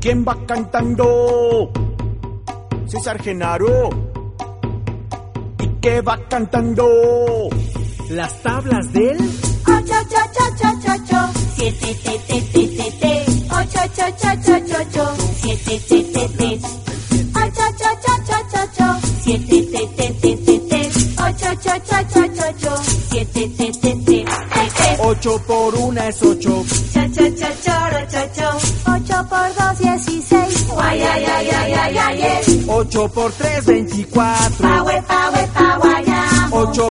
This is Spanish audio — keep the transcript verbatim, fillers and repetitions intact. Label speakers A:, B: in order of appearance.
A: ¿Quién va cantando? César Genaro. ¿Y qué va cantando?
B: Las tablas del
C: ocho, ocho, ocho, ocho, ocho, siete, te, te, te, te, te, ocho, ocho, ocho, ocho, ocho, siete, te, te, te, ocho, ocho, ocho, ocho, ocho, siete, te, te, te, te, te, ocho, ocho, ocho, ocho, ocho, siete, te, te, te, te, te.
A: Ocho por una es ocho.
C: Cha, cha, cha, choro, cho, cho. Ocho por dos, dieciséis. Guay, ay, ay, ay, ay, ay, ay.
A: Ocho por tres, veinticuatro.
C: Pa, we, pa, we, pa, guayamo.
A: Ocho